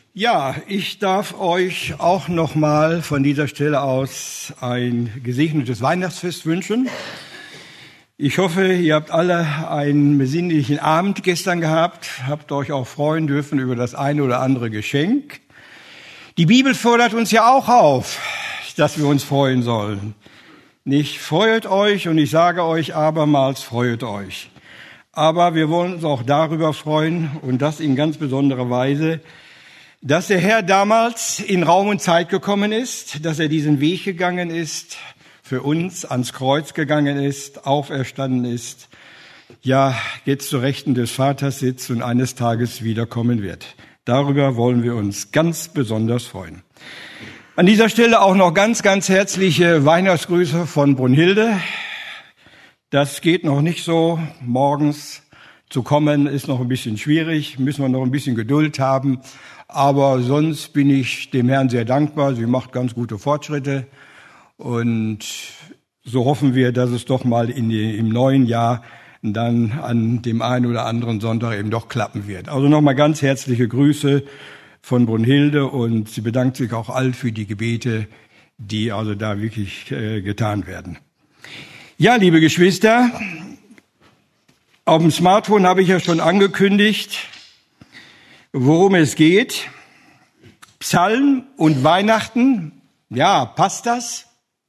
Ja, ich darf euch auch nochmal von dieser Stelle aus ein gesegnetes Weihnachtsfest wünschen. Ich hoffe, ihr habt alle einen besinnlichen Abend gestern gehabt, habt euch auch freuen dürfen über das eine oder andere Geschenk. Die Bibel fordert uns ja auch auf, dass wir uns freuen sollen. Nicht freut euch, und ich sage euch abermals, freut euch. Aber wir wollen uns auch darüber freuen, und das in ganz besonderer Weise, dass der Herr damals in Raum und Zeit gekommen ist, dass er diesen Weg gegangen ist, für uns ans Kreuz gegangen ist, auferstanden ist, ja, jetzt zu Rechten des Vaters sitzt und eines Tages wiederkommen wird. Darüber wollen wir uns ganz besonders freuen. An dieser Stelle auch noch ganz, ganz herzliche Weihnachtsgrüße von Brunhilde. Das geht noch nicht so. Morgens zu kommen ist noch ein bisschen schwierig, müssen wir noch ein bisschen Geduld haben. Aber sonst bin ich dem Herrn sehr dankbar. Sie macht ganz gute Fortschritte. Und so hoffen wir, dass es doch mal im neuen Jahr dann an dem einen oder anderen Sonntag eben doch klappen wird. Also nochmal ganz herzliche Grüße von Brunhilde, und sie bedankt sich auch all für die Gebete, die also da wirklich getan werden. Ja, liebe Geschwister, auf dem Smartphone habe ich ja schon angekündigt, worum es geht. Psalm und Weihnachten, ja, passt das?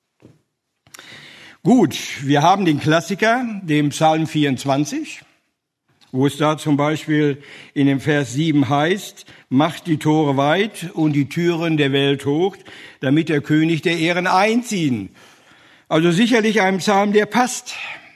Gut, wir haben den Klassiker, den Psalm 24, wo es da zum Beispiel in dem Vers 7 heißt, macht die Tore weit und die Türen der Welt hoch, damit der König der Ehren einziehen. Also sicherlich ein Psalm, der passt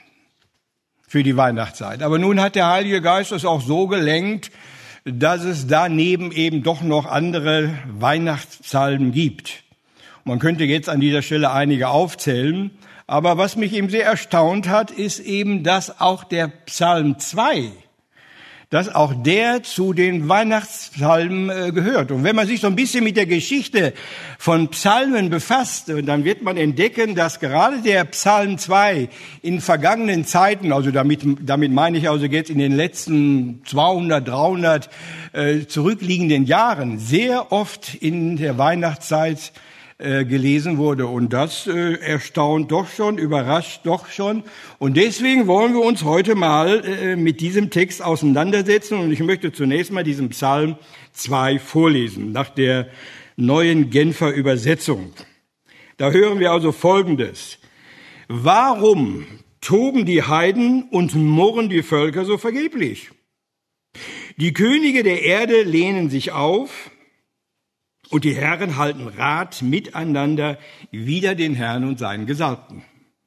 für die Weihnachtszeit. Aber nun hat der Heilige Geist es auch so gelenkt, dass es daneben eben doch noch andere Weihnachtspsalmen gibt. Man könnte jetzt an dieser Stelle einige aufzählen, aber was mich eben sehr erstaunt hat, ist eben, dass auch der Psalm 2, dass auch der zu den Weihnachtspsalmen gehört. Und wenn man sich so ein bisschen mit der Geschichte von Psalmen befasst, dann wird man entdecken, dass gerade der Psalm 2 in vergangenen Zeiten, also damit meine ich also jetzt in den letzten 200, 300 zurückliegenden Jahren, sehr oft in der Weihnachtszeit gelesen wurde. Und das erstaunt doch schon, überrascht doch schon. Und deswegen wollen wir uns heute mal mit diesem Text auseinandersetzen. Und ich möchte zunächst mal diesen Psalm 2 vorlesen, nach der neuen Genfer Übersetzung. Da hören wir also Folgendes. Warum toben die Heiden und murren die Völker so vergeblich? Die Könige der Erde lehnen sich auf, und die Herren halten Rat miteinander wider den Herrn und seinen Gesalbten.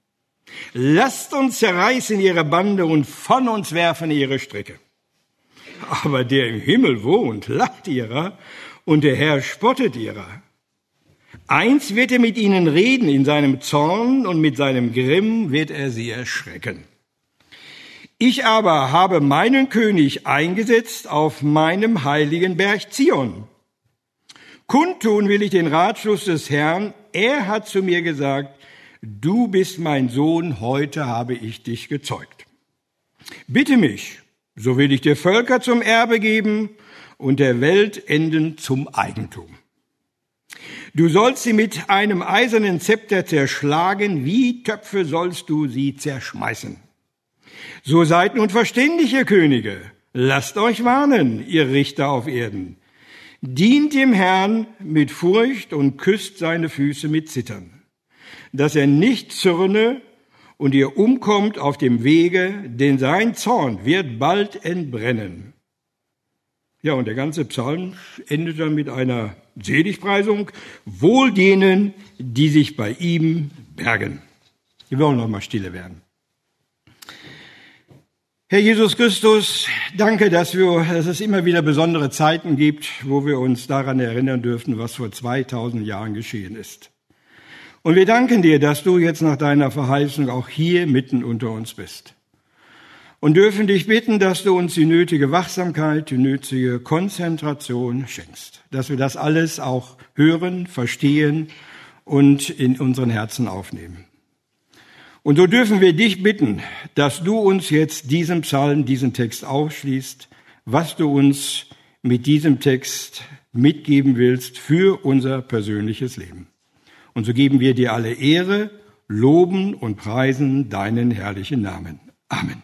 Lasst uns zerreißen ihre Bande und von uns werfen ihre Stricke. Aber der im Himmel wohnt, lacht ihrer, und der Herr spottet ihrer. Eins wird er mit ihnen reden in seinem Zorn, und mit seinem Grimm wird er sie erschrecken. Ich aber habe meinen König eingesetzt auf meinem heiligen Berg Zion. Kundtun will ich den Ratschluss des Herrn. Er hat zu mir gesagt, du bist mein Sohn, heute habe ich dich gezeugt. Bitte mich, so will ich dir Völker zum Erbe geben und der Weltenden zum Eigentum. Du sollst sie mit einem eisernen Zepter zerschlagen, wie Töpfe sollst du sie zerschmeißen. So seid nun verständig, ihr Könige, lasst euch warnen, ihr Richter auf Erden. Dient dem Herrn mit Furcht und küsst seine Füße mit Zittern, dass er nicht zürne und ihr umkommt auf dem Wege, denn sein Zorn wird bald entbrennen. Ja, und der ganze Psalm endet dann mit einer Seligpreisung. Wohl denen, die sich bei ihm bergen. Wir wollen noch mal stille werden. Herr Jesus Christus, danke, dass es immer wieder besondere Zeiten gibt, wo wir uns daran erinnern dürfen, was vor 2000 Jahren geschehen ist. Und wir danken dir, dass du jetzt nach deiner Verheißung auch hier mitten unter uns bist. Und dürfen dich bitten, dass du uns die nötige Wachsamkeit, die nötige Konzentration schenkst. Dass wir das alles auch hören, verstehen und in unseren Herzen aufnehmen. Und so dürfen wir dich bitten, dass du uns jetzt diesen Psalm, diesen Text aufschließt, was du uns mit diesem Text mitgeben willst für unser persönliches Leben. Und so geben wir dir alle Ehre, loben und preisen deinen herrlichen Namen. Amen.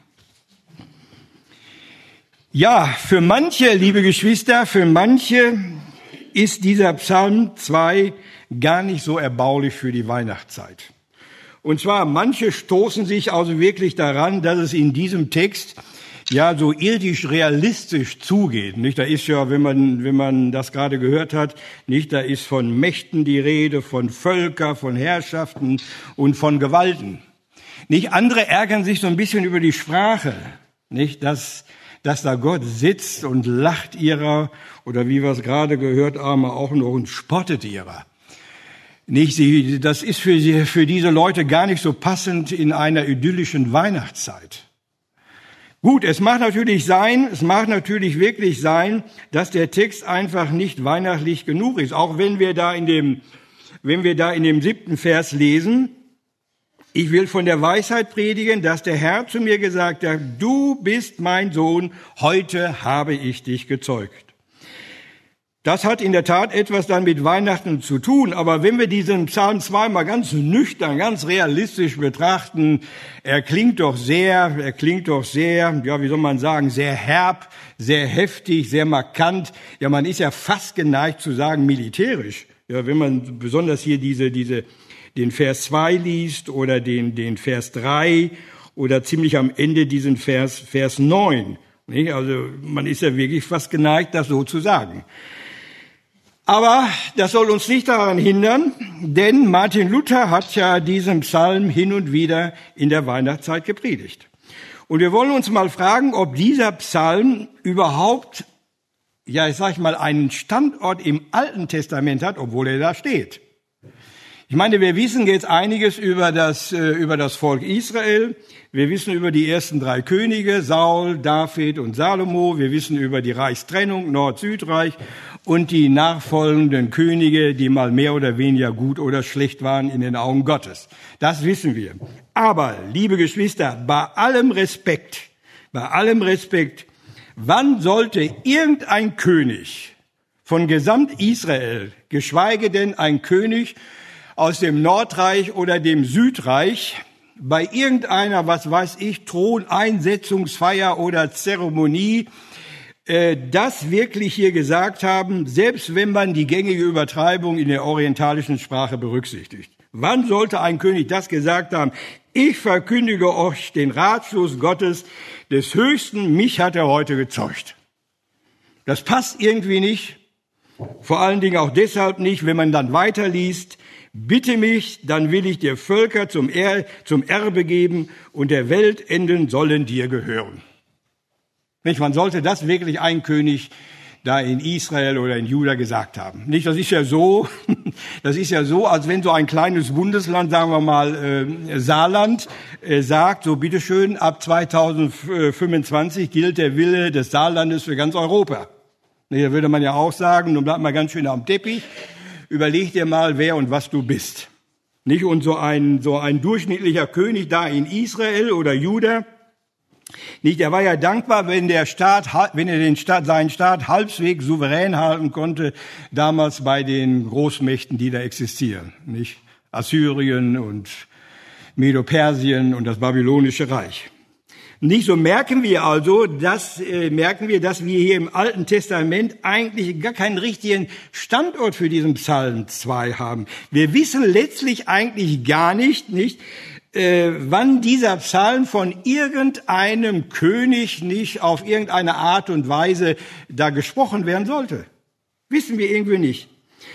Ja, für manche, liebe Geschwister, für manche ist dieser Psalm 2 gar nicht so erbaulich für die Weihnachtszeit. Und zwar, manche stoßen sich also wirklich daran, dass es in diesem Text ja so irdisch realistisch zugeht. Nicht? Da ist ja, wenn man das gerade gehört hat, nicht, da ist von Mächten die Rede, von Völkern, von Herrschaften und von Gewalten. Nicht, andere ärgern sich so ein bisschen über die Sprache, nicht, dass da Gott sitzt und lacht ihrer, oder wie wir es gerade gehört haben, auch noch und spottet ihrer. Nicht, das ist für diese Leute gar nicht so passend in einer idyllischen Weihnachtszeit. Gut, es mag natürlich wirklich sein, dass der Text einfach nicht weihnachtlich genug ist. Auch wenn wir da in dem 7. Vers lesen, ich will von der Weisheit predigen, dass der Herr zu mir gesagt hat, du bist mein Sohn, heute habe ich dich gezeugt. Das hat in der Tat etwas dann mit Weihnachten zu tun, aber wenn wir diesen Psalm 2 mal ganz nüchtern, ganz realistisch betrachten, er klingt doch sehr, ja, wie soll man sagen, sehr herb, sehr heftig, sehr markant. Ja, man ist ja fast geneigt zu sagen militärisch. Ja, wenn man besonders hier den Vers 2 liest oder den Vers 3 oder ziemlich am Ende diesen Vers 9. Nicht? Also man ist ja wirklich fast geneigt, das so zu sagen. Aber das soll uns nicht daran hindern, denn Martin Luther hat ja diesen Psalm hin und wieder in der Weihnachtszeit gepredigt. Und wir wollen uns mal fragen, ob dieser Psalm überhaupt, ja, ich sag mal, einen Standort im Alten Testament hat, obwohl er da steht. Ich meine, wir wissen jetzt einiges über das Volk Israel. Wir wissen über die ersten 3 Könige, Saul, David und Salomo. Wir wissen über die Reichstrennung, Nord-Südreich und die nachfolgenden Könige, die mal mehr oder weniger gut oder schlecht waren in den Augen Gottes. Das wissen wir. Aber, liebe Geschwister, bei allem Respekt, wann sollte irgendein König von gesamt Israel, geschweige denn ein König aus dem Nordreich oder dem Südreich, bei irgendeiner, was weiß ich, Throneinsetzungsfeier oder Zeremonie, das wirklich hier gesagt haben, selbst wenn man die gängige Übertreibung in der orientalischen Sprache berücksichtigt. Wann sollte ein König das gesagt haben? Ich verkündige euch den Ratschluss Gottes des Höchsten, mich hat er heute gezeugt. Das passt irgendwie nicht. Vor allen Dingen auch deshalb nicht, wenn man dann weiterliest, bitte mich, dann will ich dir Völker zum Erbe geben und der Weltenden sollen dir gehören. Nicht, man sollte das wirklich ein König da in Israel oder in Juda gesagt haben. Nicht, das ist ja so, als wenn so ein kleines Bundesland, sagen wir mal Saarland, sagt, so bitteschön, ab 2025 gilt der Wille des Saarlandes für ganz Europa. Da würde man ja auch sagen, nun bleibt mal ganz schön am Teppich, überleg dir mal, wer und was du bist. Nicht? Und so ein durchschnittlicher König da in Israel oder Juda, nicht, er war ja dankbar, wenn er seinen Staat halbwegs souverän halten konnte, damals bei den Großmächten, die da existieren, nicht? Assyrien und Medo-Persien und das Babylonische Reich. Nicht, so merken wir, dass wir hier im Alten Testament eigentlich gar keinen richtigen Standort für diesen Psalm 2 haben. Wir wissen letztlich eigentlich gar nicht, wann dieser Psalm von irgendeinem König nicht auf irgendeine Art und Weise da gesprochen werden sollte. Wissen wir irgendwie nicht.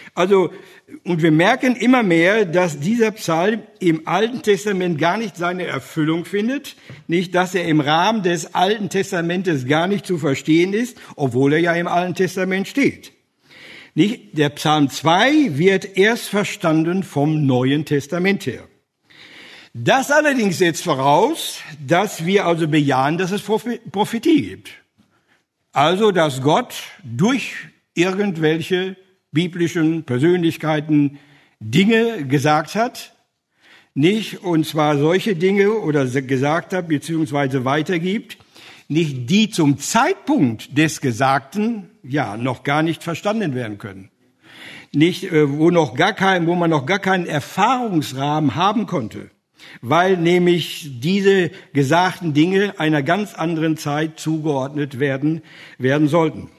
Und wir merken immer mehr, dass dieser Psalm im Alten Testament gar nicht seine Erfüllung findet, nicht, dass er im Rahmen des Alten Testamentes gar nicht zu verstehen ist, obwohl er ja im Alten Testament steht. Nicht, der Psalm 2 wird erst verstanden vom Neuen Testament her. Das allerdings setzt voraus, dass wir also bejahen, dass es Prophetie gibt. Also, dass Gott durch irgendwelche biblischen Persönlichkeiten Dinge gesagt hat, nicht, und zwar solche Dinge oder gesagt hat, beziehungsweise weitergibt, nicht die zum Zeitpunkt des Gesagten noch gar nicht verstanden werden können. Nicht, wo man noch gar keinen Erfahrungsrahmen haben konnte, weil nämlich diese gesagten Dinge einer ganz anderen Zeit zugeordnet werden sollten.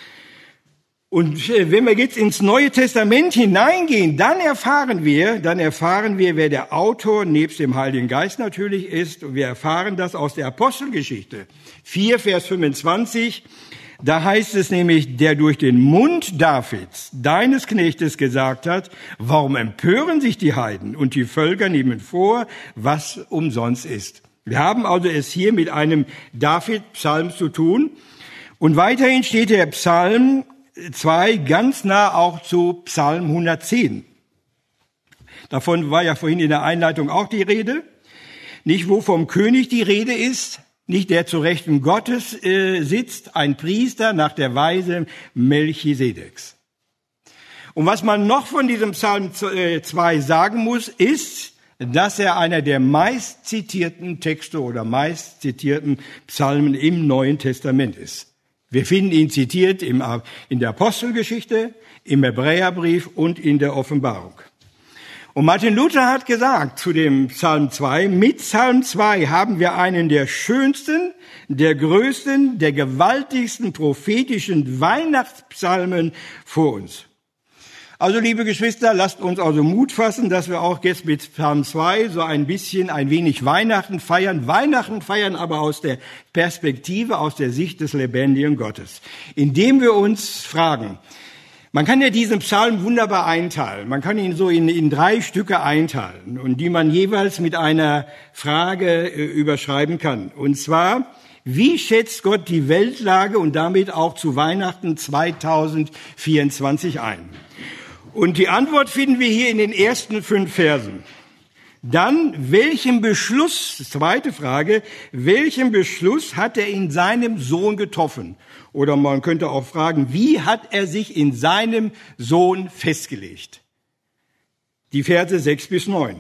Und wenn wir jetzt ins Neue Testament hineingehen, dann erfahren wir, wer der Autor nebst dem Heiligen Geist natürlich ist. Und wir erfahren das aus der Apostelgeschichte 4, Vers 25. Da heißt es nämlich, der durch den Mund Davids, deines Knechtes, gesagt hat, warum empören sich die Heiden und die Völker nehmen vor, was umsonst ist. Wir haben also es hier mit einem David-Psalm zu tun. Und weiterhin steht der Psalm 2 ganz nah auch zu Psalm 110. Davon war ja vorhin in der Einleitung auch die Rede. Nicht, wo vom König die Rede ist, nicht der zu Rechten Gottes sitzt, ein Priester nach der Weise Melchisedeks. Und was man noch von diesem Psalm 2 sagen muss, ist, dass er einer der meist zitierten Texte oder meist zitierten Psalmen im Neuen Testament ist. Wir finden ihn zitiert in der Apostelgeschichte, im Hebräerbrief und in der Offenbarung. Und Martin Luther hat gesagt zu dem Psalm 2, mit Psalm 2 haben wir einen der schönsten, der größten, der gewaltigsten prophetischen Weihnachtspsalmen vor uns. Also, liebe Geschwister, lasst uns also Mut fassen, dass wir auch jetzt mit Psalm 2 so ein wenig Weihnachten feiern. Weihnachten feiern aber aus der Perspektive, aus der Sicht des lebendigen Gottes. Indem wir uns fragen, man kann ja diesen Psalm wunderbar einteilen. Man kann ihn so in 3 Stücke einteilen und die man jeweils mit einer Frage überschreiben kann. Und zwar, wie schätzt Gott die Weltlage und damit auch zu Weihnachten 2024 ein? Und die Antwort finden wir hier in den ersten 5 Versen. Dann, zweite Frage, welchen Beschluss hat er in seinem Sohn getroffen? Oder man könnte auch fragen, wie hat er sich in seinem Sohn festgelegt? Die Verse 6 bis 9.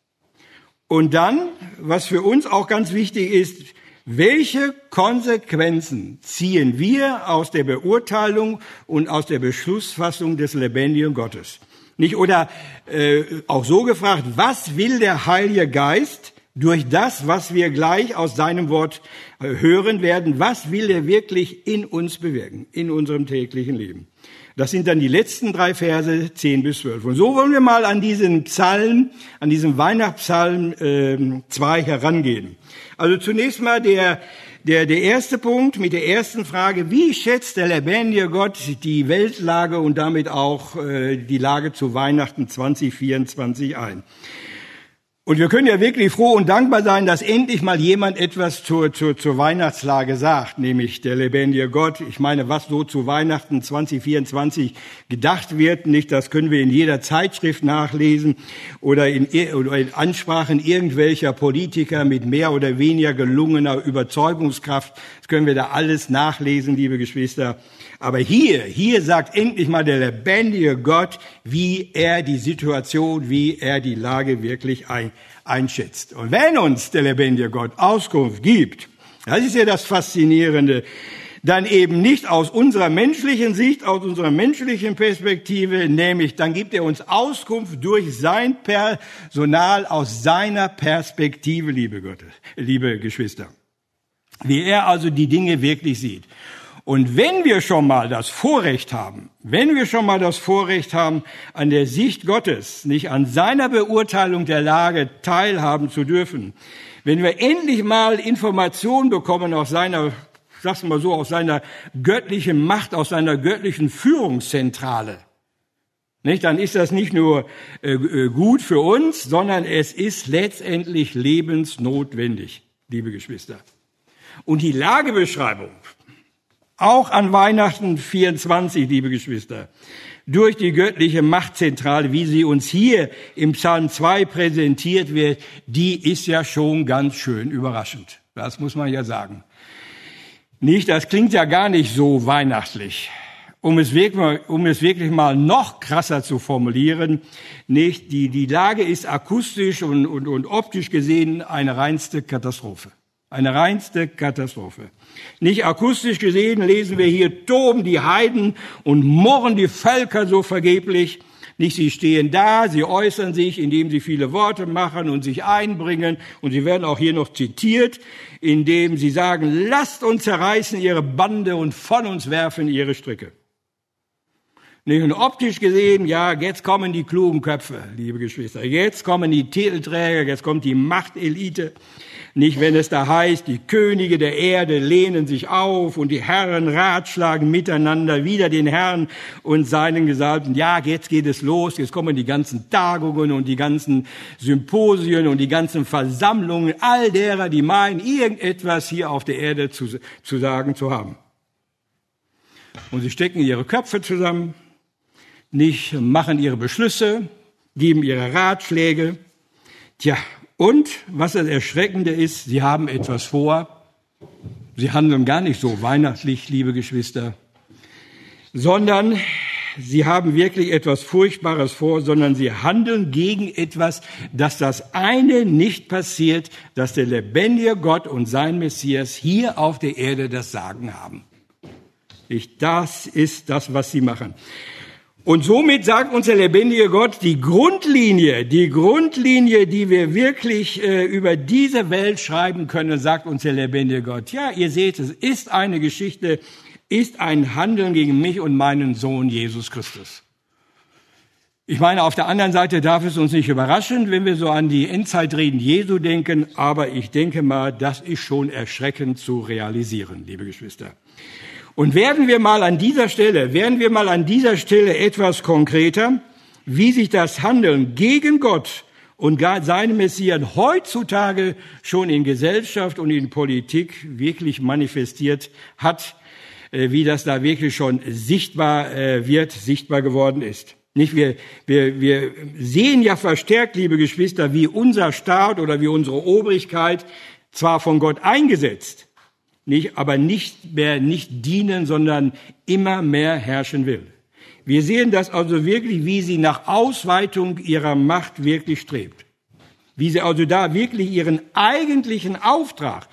Und dann, was für uns auch ganz wichtig ist, welche Konsequenzen ziehen wir aus der Beurteilung und aus der Beschlussfassung des lebendigen Gottes? Nicht, oder auch so gefragt, was will der Heilige Geist durch das, was wir gleich aus seinem Wort hören werden, was will er wirklich in uns bewirken, in unserem täglichen Leben? Das sind dann die letzten 3 Verse, 10 bis 12. Und so wollen wir mal an diesen Psalm, an diesem Weihnachtspsalm 2 herangehen. Also zunächst mal der erste Punkt mit der ersten Frage, wie schätzt der lebendige Gott die Weltlage und damit auch die Lage zu Weihnachten 2024 ein? Und wir können ja wirklich froh und dankbar sein, dass endlich mal jemand etwas zur Weihnachtslage sagt, nämlich der lebendige Gott. Ich meine, was so zu Weihnachten 2024 gedacht wird, nicht, das können wir in jeder Zeitschrift nachlesen oder in Ansprachen irgendwelcher Politiker mit mehr oder weniger gelungener Überzeugungskraft. Das können wir da alles nachlesen, liebe Geschwister. Aber hier sagt endlich mal der lebendige Gott, wie er die Situation, wie er die Lage wirklich einschätzt. Und wenn uns der lebendige Gott Auskunft gibt, das ist ja das Faszinierende, dann eben nicht aus unserer menschlichen Sicht, aus unserer menschlichen Perspektive, nämlich dann gibt er uns Auskunft durch sein Personal aus seiner Perspektive, liebe Geschwister. Wie er also die Dinge wirklich sieht. Und wenn wir schon mal das Vorrecht haben, an der Sicht Gottes, nicht an seiner Beurteilung der Lage teilhaben zu dürfen, wenn wir endlich mal Informationen bekommen aus seiner, sag's mal so, aus seiner göttlichen Macht, aus seiner göttlichen Führungszentrale, nicht, dann ist das nicht nur gut für uns, sondern es ist letztendlich lebensnotwendig, liebe Geschwister. Und die Lagebeschreibung, auch an Weihnachten 24, liebe Geschwister, durch die göttliche Machtzentrale, wie sie uns hier im Psalm 2 präsentiert wird, die ist ja schon ganz schön überraschend. Das muss man ja sagen. Nicht, das klingt ja gar nicht so weihnachtlich. Um es wirklich mal noch krasser zu formulieren, nicht, die Lage ist akustisch und optisch gesehen eine reinste Katastrophe. Eine reinste Katastrophe. Nicht akustisch gesehen lesen wir hier, toben die Heiden und murren die Völker so vergeblich. Nicht, sie stehen da, sie äußern sich, indem sie viele Worte machen und sich einbringen. Und sie werden auch hier noch zitiert, indem sie sagen, lasst uns zerreißen ihre Bande und von uns werfen ihre Stricke. Nicht, und optisch gesehen, ja, jetzt kommen die klugen Köpfe, liebe Geschwister. Jetzt kommen die Titelträger, jetzt kommt die Machtelite. Nicht, wenn es da heißt, die Könige der Erde lehnen sich auf und die Herren ratschlagen miteinander wider den Herrn und seinen Gesalbten. Ja, jetzt geht es los, jetzt kommen die ganzen Tagungen und die ganzen Symposien und die ganzen Versammlungen all derer, die meinen, irgendetwas hier auf der Erde zu sagen zu haben. Und sie stecken ihre Köpfe zusammen, nicht machen ihre Beschlüsse, geben ihre Ratschläge. Tja, und was das Erschreckende ist, sie haben etwas vor. Sie handeln gar nicht so weihnachtlich, liebe Geschwister, sondern sie haben wirklich etwas Furchtbares vor, sondern sie handeln gegen etwas, dass das eine nicht passiert, dass der lebendige Gott und sein Messias hier auf der Erde das Sagen haben. Das ist das, was sie machen. Und somit sagt uns der lebendige Gott, die Grundlinie, die wir wirklich über diese Welt schreiben können, sagt uns der lebendige Gott. Ja, ihr seht, es ist eine Geschichte, ist ein Handeln gegen mich und meinen Sohn Jesus Christus. Ich meine, auf der anderen Seite darf es uns nicht überraschen, wenn wir so an die Endzeitreden Jesu denken, aber ich denke mal, das ist schon erschreckend zu realisieren, liebe Geschwister. Und werden wir mal an dieser Stelle etwas konkreter, wie sich das Handeln gegen Gott und seine Messias heutzutage schon in Gesellschaft und in Politik wirklich manifestiert hat, wie das da wirklich schon sichtbar geworden ist. Nicht, wir sehen ja verstärkt, liebe Geschwister, wie unser Staat oder wie unsere Obrigkeit zwar von Gott eingesetzt, aber nicht mehr nicht dienen, sondern immer mehr herrschen will. Wir sehen das also wirklich, wie sie nach Ausweitung ihrer Macht wirklich strebt. Wie sie also da wirklich ihren eigentlichen Auftrag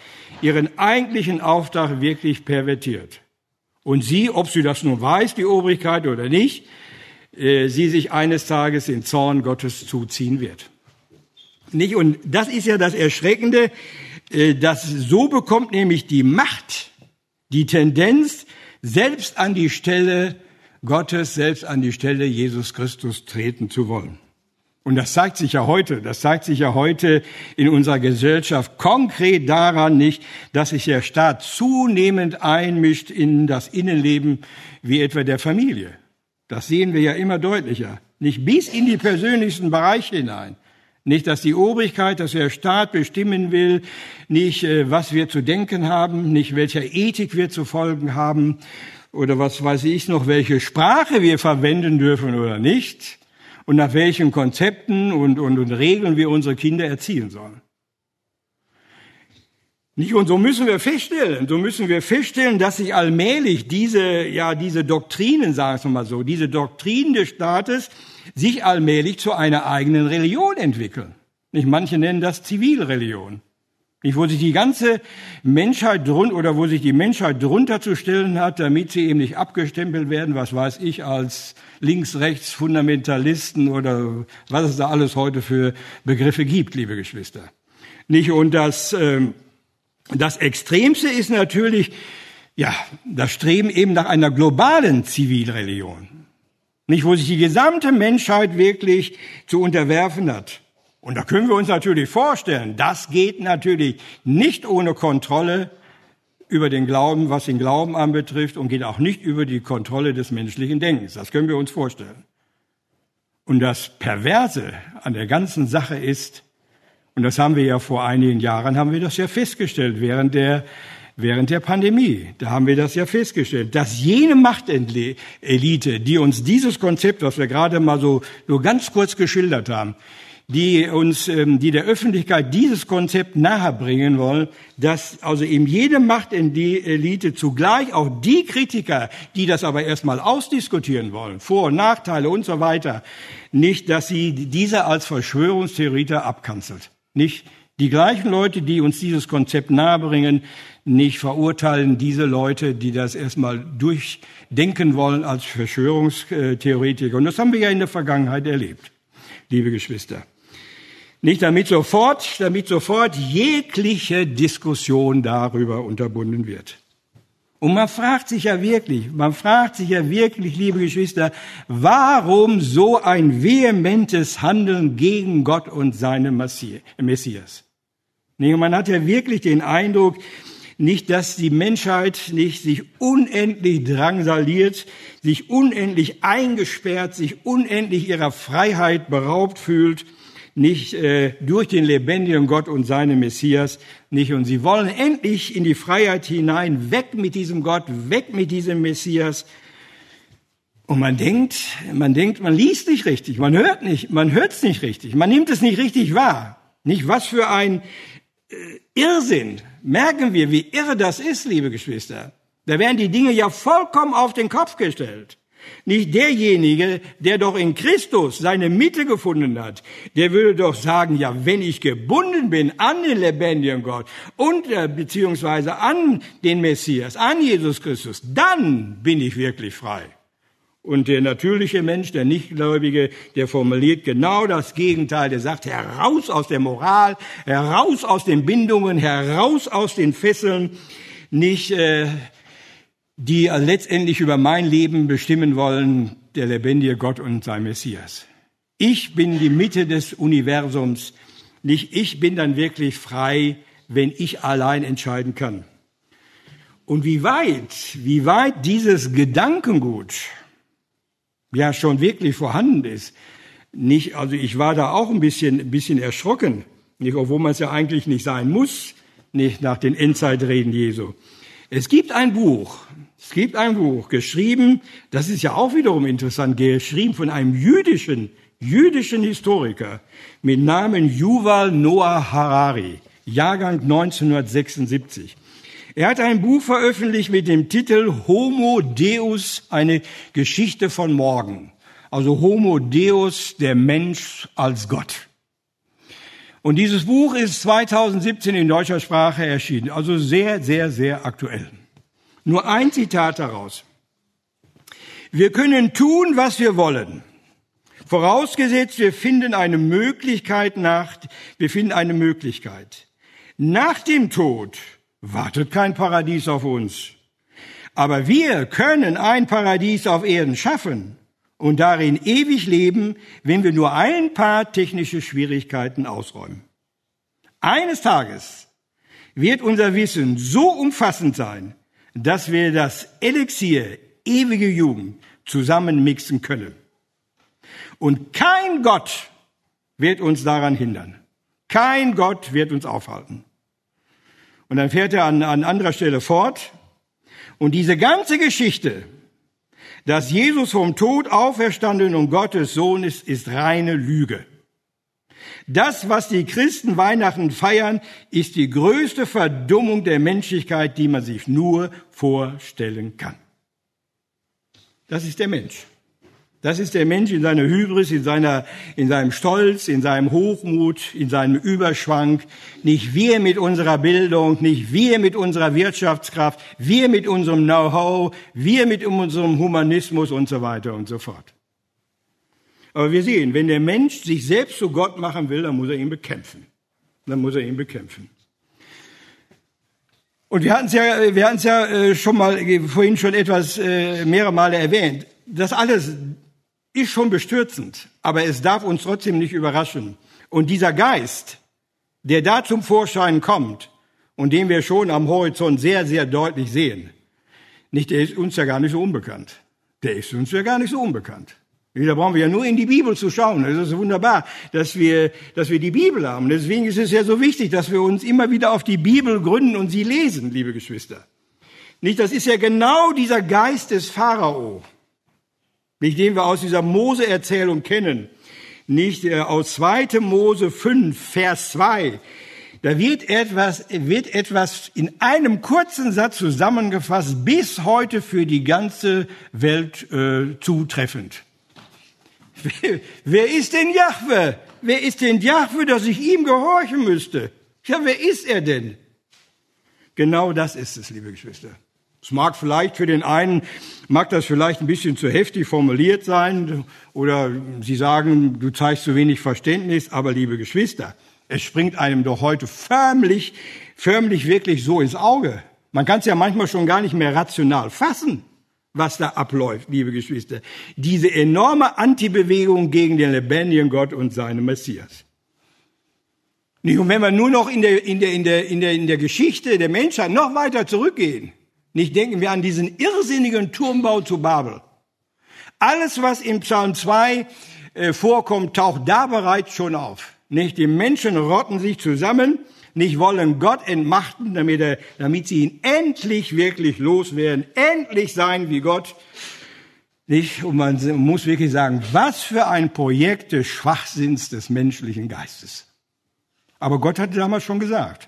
wirklich pervertiert. Und sie, ob sie das nun weiß, die Obrigkeit oder nicht, sie sich eines Tages den Zorn Gottes zuziehen wird. Nicht? Und das ist ja das Erschreckende, dass so bekommt nämlich die Macht, die Tendenz, selbst an die Stelle Gottes, selbst an die Stelle Jesus Christus treten zu wollen. Und das zeigt sich ja heute in unserer Gesellschaft konkret daran nicht, dass sich der Staat zunehmend einmischt in das Innenleben wie etwa der Familie. Das sehen wir ja immer deutlicher. Nicht bis in die persönlichsten Bereiche hinein. Nicht, dass die Obrigkeit, dass der Staat bestimmen will, nicht, was wir zu denken haben, nicht, welcher Ethik wir zu folgen haben oder was weiß ich noch, welche Sprache wir verwenden dürfen oder nicht und nach welchen Konzepten und Regeln wir unsere Kinder erziehen sollen. Nicht, und so müssen wir feststellen, dass sich allmählich diese Doktrinen, sagen wir mal so, diese Doktrinen des Staates sich allmählich zu einer eigenen Religion entwickeln. Nicht, manche nennen das Zivilreligion. Nicht, wo sich die ganze Menschheit drunter zu stellen hat, damit sie eben nicht abgestempelt werden, was weiß ich, als links-rechts Fundamentalisten oder was es da alles heute für Begriffe gibt, liebe Geschwister. Nicht, und das Extremste ist natürlich, das Streben eben nach einer globalen Zivilreligion. Nicht, wo sich die gesamte Menschheit wirklich zu unterwerfen hat. Und da können wir uns natürlich vorstellen, das geht natürlich nicht ohne Kontrolle über den Glauben, was den Glauben anbetrifft, und geht auch nicht über die Kontrolle des menschlichen Denkens. Das können wir uns vorstellen. Und das Perverse an der ganzen Sache ist, und das haben wir ja vor einigen Jahren, haben wir das ja festgestellt, während der Pandemie. Da haben wir das ja festgestellt, dass jene Machtelite, die uns dieses Konzept, was wir gerade mal so nur ganz kurz geschildert haben, die der Öffentlichkeit dieses Konzept nahebringen wollen, dass also eben jede Machtelite zugleich auch die Kritiker, die das aber erstmal ausdiskutieren wollen, Vor- und Nachteile und so weiter, nicht, dass sie diese als Verschwörungstheoretiker abkanzelt. Nicht, Die gleichen Leute, die uns dieses Konzept nahebringen, nicht verurteilen diese Leute, die das erstmal durchdenken wollen als Verschwörungstheoretiker. Und das haben wir ja in der Vergangenheit erlebt, liebe Geschwister. Nicht damit sofort jegliche Diskussion darüber unterbunden wird. Und man fragt sich ja wirklich, liebe Geschwister, warum so ein vehementes Handeln gegen Gott und seinen Messias? Man hat ja wirklich den Eindruck, nicht, dass die Menschheit nicht sich unendlich drangsaliert, sich unendlich eingesperrt, sich unendlich ihrer Freiheit beraubt fühlt, nicht durch den lebendigen Gott und seinen Messias, nicht. Und sie wollen endlich in die Freiheit hinein, weg mit diesem Gott, weg mit diesem Messias. Und man denkt, man liest nicht richtig, man hört's nicht richtig, man nimmt es nicht richtig wahr. Nicht, was für ein Irrsinn. Merken wir, wie irre das ist, liebe Geschwister. Da werden die Dinge ja vollkommen auf den Kopf gestellt. Nicht derjenige, der doch in Christus seine Mitte gefunden hat, der würde doch sagen, ja, wenn ich gebunden bin an den lebendigen Gott und beziehungsweise an den Messias, an Jesus Christus, dann bin ich wirklich frei. Und der natürliche Mensch, der Nichtgläubige, der formuliert genau das Gegenteil. Der sagt, heraus aus der Moral, heraus aus den Bindungen, heraus aus den Fesseln, nicht die letztendlich über mein Leben bestimmen wollen, der lebendige Gott und sein Messias. Ich bin die Mitte des Universums. Nicht ich bin dann wirklich frei, wenn ich allein entscheiden kann. Und wie weit dieses Gedankengut ja schon wirklich vorhanden ist. Nicht, also ich war da auch ein bisschen erschrocken, nicht, obwohl man es ja eigentlich nicht sein muss, nicht nach den Endzeitreden Jesu. Es gibt ein Buch, geschrieben, das ist ja auch wiederum interessant, geschrieben von einem jüdischen Historiker mit Namen Yuval Noah Harari, Jahrgang 1976. Er hat ein Buch veröffentlicht mit dem Titel Homo Deus, eine Geschichte von morgen. Also Homo Deus, der Mensch als Gott. Und dieses Buch ist 2017 in deutscher Sprache erschienen, also sehr, sehr, sehr aktuell. Nur ein Zitat daraus. Wir können tun, was wir wollen. Vorausgesetzt, wir finden eine Möglichkeit. Nach dem Tod wartet kein Paradies auf uns. Aber wir können ein Paradies auf Erden schaffen und darin ewig leben, wenn wir nur ein paar technische Schwierigkeiten ausräumen. Eines Tages wird unser Wissen so umfassend sein, dass wir das Elixier ewige Jugend zusammenmixen können. Und kein Gott wird uns daran hindern. Kein Gott wird uns aufhalten. Und dann fährt er an anderer Stelle fort. Und diese ganze Geschichte, dass Jesus vom Tod auferstanden und Gottes Sohn ist reine Lüge. Das, was die Christen Weihnachten feiern, ist die größte Verdummung der Menschlichkeit, die man sich nur vorstellen kann. Das ist der Mensch. Das ist der Mensch in seiner Hybris, in seinem Stolz, in seinem Hochmut, in seinem Überschwang. Nicht wir mit unserer Bildung, nicht wir mit unserer Wirtschaftskraft, wir mit unserem Know-how, wir mit unserem Humanismus und so weiter und so fort. Aber wir sehen, wenn der Mensch sich selbst zu Gott machen will, dann muss er ihn bekämpfen. Und wir hatten es ja schon mal, vorhin schon etwas mehrere Male erwähnt. Das alles ist schon bestürzend, aber es darf uns trotzdem nicht überraschen. Und dieser Geist, der da zum Vorschein kommt und den wir schon am Horizont sehr, sehr deutlich sehen, der ist uns ja gar nicht so unbekannt. Da brauchen wir ja nur in die Bibel zu schauen. Das ist wunderbar, dass wir die Bibel haben. Deswegen ist es ja so wichtig, dass wir uns immer wieder auf die Bibel gründen und sie lesen, liebe Geschwister. Das ist ja genau dieser Geist des Pharao, den wir aus dieser Mose-Erzählung kennen. Aus 2. Mose 5, Vers 2. Da wird etwas in einem kurzen Satz zusammengefasst, bis heute für die ganze Welt zutreffend. Wer ist denn Jahwe? Wer ist denn Jahwe, dass ich ihm gehorchen müsste? Ja, wer ist er denn? Genau das ist es, liebe Geschwister. Es mag vielleicht für den einen, mag das vielleicht ein bisschen zu heftig formuliert sein oder Sie sagen, du zeigst zu wenig Verständnis, aber liebe Geschwister, es springt einem doch heute förmlich wirklich so ins Auge. Man kann es ja manchmal schon gar nicht mehr rational fassen, was da abläuft, liebe Geschwister. Diese enorme Antibewegung gegen den lebendigen Gott und seinen Messias. Und wenn wir nur noch in der Geschichte der Menschheit noch weiter zurückgehen, nicht denken wir an diesen irrsinnigen Turmbau zu Babel. Alles, was im Psalm 2 vorkommt, taucht da bereits schon auf. Nicht? Die Menschen rotten sich zusammen, nicht wollen Gott entmachten, damit sie ihn endlich wirklich loswerden, endlich sein wie Gott. Nicht? Und man muss wirklich sagen, was für ein Projekt des Schwachsinns des menschlichen Geistes. Aber Gott hatte damals schon gesagt,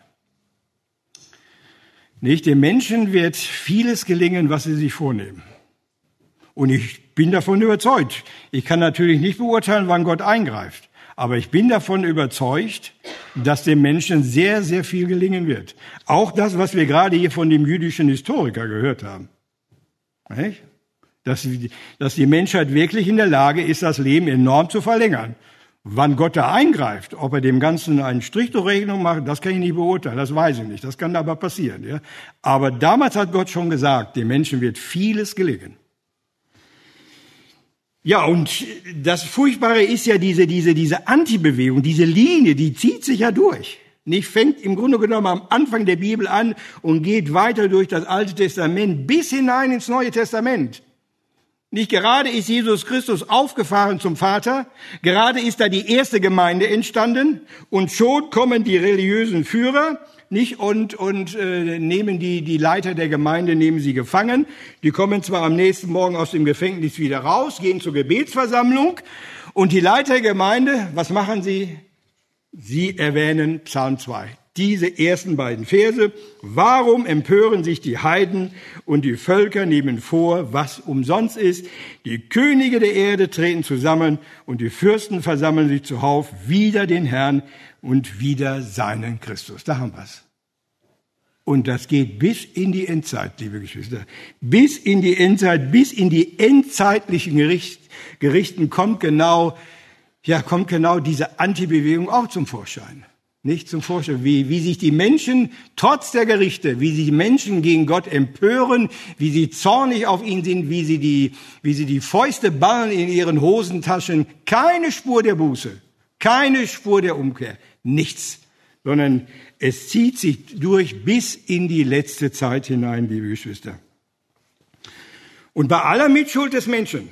nicht, den Menschen wird vieles gelingen, was sie sich vornehmen. Und ich bin davon überzeugt. Ich kann natürlich nicht beurteilen, wann Gott eingreift. Aber ich bin davon überzeugt, dass dem Menschen sehr, sehr viel gelingen wird. Auch das, was wir gerade hier von dem jüdischen Historiker gehört haben. Nicht? Dass die Menschheit wirklich in der Lage ist, das Leben enorm zu verlängern. Wann Gott da eingreift, ob er dem Ganzen einen Strich durch Rechnung macht, das kann ich nicht beurteilen, das weiß ich nicht, das kann aber passieren. Ja? Aber damals hat Gott schon gesagt, dem Menschen wird vieles gelingen. Ja, und das Furchtbare ist ja diese Antibewegung, diese Linie, die zieht sich ja durch. Nicht, fängt im Grunde genommen am Anfang der Bibel an und geht weiter durch das Alte Testament bis hinein ins Neue Testament. Nicht gerade ist Jesus Christus aufgefahren zum Vater, gerade ist da die erste Gemeinde entstanden und schon kommen die religiösen Führer nicht und nehmen die Leiter der Gemeinde, nehmen sie gefangen. Die kommen zwar am nächsten Morgen aus dem Gefängnis wieder raus, gehen zur Gebetsversammlung und die Leiter der Gemeinde, was machen sie? Sie erwähnen Psalm 2. Diese ersten beiden Verse. Warum empören sich die Heiden und die Völker nehmen vor, was umsonst ist? Die Könige der Erde treten zusammen und die Fürsten versammeln sich zuhauf wider den Herrn und wider seinen Christus. Da haben wir's. Und das geht bis in die Endzeit, liebe Geschwister. Bis in die Endzeit, bis in die endzeitlichen Gerichten kommt genau diese Antibewegung auch zum Vorschein. Nicht zum Vorstellen, wie sich die Menschen trotz der Gerichte, wie sich die Menschen gegen Gott empören, wie sie zornig auf ihn sind, wie sie die Fäuste ballen in ihren Hosentaschen. Keine Spur der Buße, keine Spur der Umkehr, nichts. Sondern es zieht sich durch bis in die letzte Zeit hinein, liebe Geschwister. Und bei aller Mitschuld des Menschen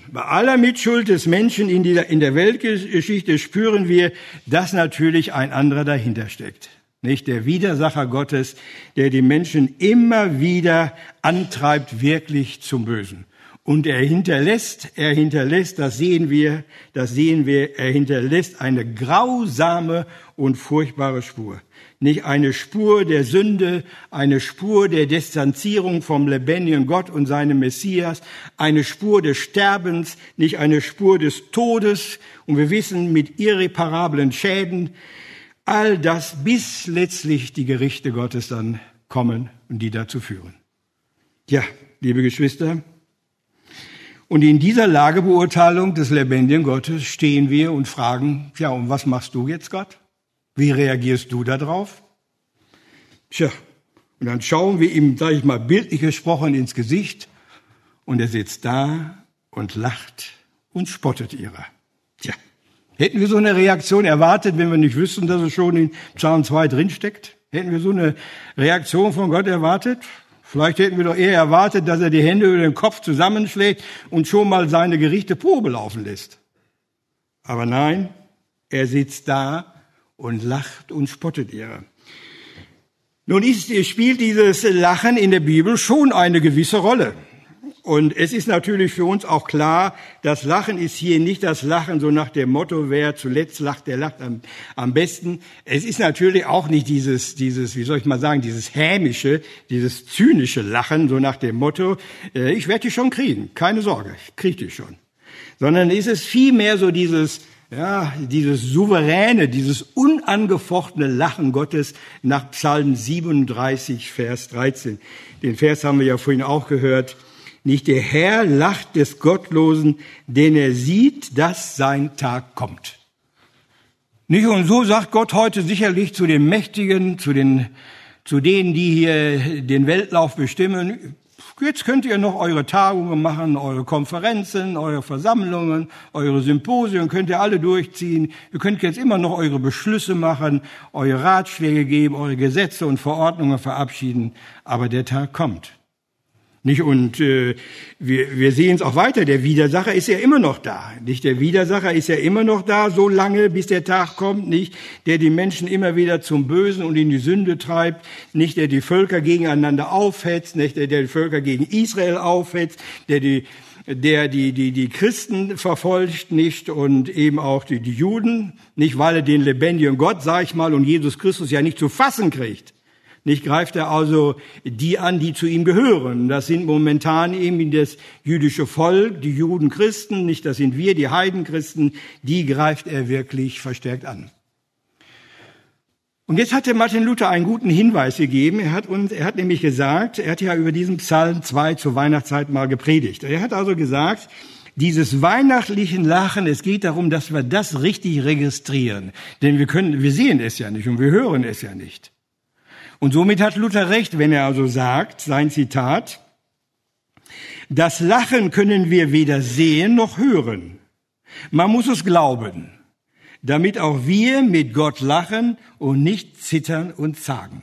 in der Weltgeschichte spüren wir, dass natürlich ein anderer dahinter steckt. Nicht der Widersacher Gottes, der die Menschen immer wieder antreibt, wirklich zum Bösen. Und er hinterlässt, das sehen wir, er hinterlässt eine grausame und furchtbare Spur. Nicht eine Spur der Sünde, eine Spur der Distanzierung vom lebendigen Gott und seinem Messias, eine Spur des Sterbens, nicht eine Spur des Todes. Und wir wissen, mit irreparablen Schäden, all das, bis letztlich die Gerichte Gottes dann kommen und die dazu führen. Ja, liebe Geschwister, und in dieser Lagebeurteilung des lebendigen Gottes stehen wir und fragen, ja, und was machst du jetzt, Gott? Wie reagierst du darauf? Tja, und dann schauen wir ihm, sage ich mal, bildlich gesprochen ins Gesicht und er sitzt da und lacht und spottet ihrer. Tja, hätten wir so eine Reaktion erwartet, wenn wir nicht wüssten, dass es schon in Psalm 2 drinsteckt? Hätten wir so eine Reaktion von Gott erwartet? Vielleicht hätten wir doch eher erwartet, dass er die Hände über den Kopf zusammenschlägt und schon mal seine Gerichte Probe laufen lässt. Aber nein, er sitzt da und lacht und spottet ihrer. Nun spielt dieses Lachen in der Bibel schon eine gewisse Rolle. Und es ist natürlich für uns auch klar, das Lachen ist hier nicht das Lachen so nach dem Motto, wer zuletzt lacht, der lacht am besten. Es ist natürlich auch nicht dieses, wie soll ich mal sagen, dieses hämische, dieses zynische Lachen, so nach dem Motto, ich werde dich schon kriegen, keine Sorge, ich krieg dich schon. Sondern ist es vielmehr so dieses Ja, dieses souveräne, dieses unangefochtene Lachen Gottes nach Psalm 37, Vers 13. Den Vers haben wir ja vorhin auch gehört. Nicht der Herr lacht des Gottlosen, denn er sieht, dass sein Tag kommt. Nicht? Und so sagt Gott heute sicherlich zu den Mächtigen, zu denen, die hier den Weltlauf bestimmen. Jetzt könnt ihr noch eure Tagungen machen, eure Konferenzen, eure Versammlungen, eure Symposien, könnt ihr alle durchziehen. Ihr könnt jetzt immer noch eure Beschlüsse machen, eure Ratschläge geben, eure Gesetze und Verordnungen verabschieden. Aber der Tag kommt. Nicht? Und wir sehen es auch weiter. Der Widersacher ist ja immer noch da. Nicht? Der Widersacher ist ja immer noch da, so lange, bis der Tag kommt. Nicht? Der die Menschen immer wieder zum Bösen und in die Sünde treibt. Nicht? Der die Völker gegeneinander aufhetzt. Nicht? Der die Völker gegen Israel aufhetzt. Der die Christen verfolgt. Nicht? Und eben auch die Juden. Nicht? Weil er den lebendigen Gott, sag ich mal, und Jesus Christus ja nicht zu fassen kriegt. Nicht, greift er also die an, die zu ihm gehören. Das sind momentan eben das jüdische Volk, die Judenchristen, nicht, das sind wir, die Heidenchristen, die greift er wirklich verstärkt an. Und jetzt hat der Martin Luther einen guten Hinweis gegeben. Er hat nämlich gesagt, er hat ja über diesen Psalm 2 zur Weihnachtszeit mal gepredigt. Er hat also gesagt, dieses weihnachtlichen Lachen, es geht darum, dass wir das richtig registrieren. Denn wir sehen es ja nicht und wir hören es ja nicht. Und somit hat Luther recht, wenn er also sagt, sein Zitat, das Lachen können wir weder sehen noch hören. Man muss es glauben, damit auch wir mit Gott lachen und nicht zittern und zagen.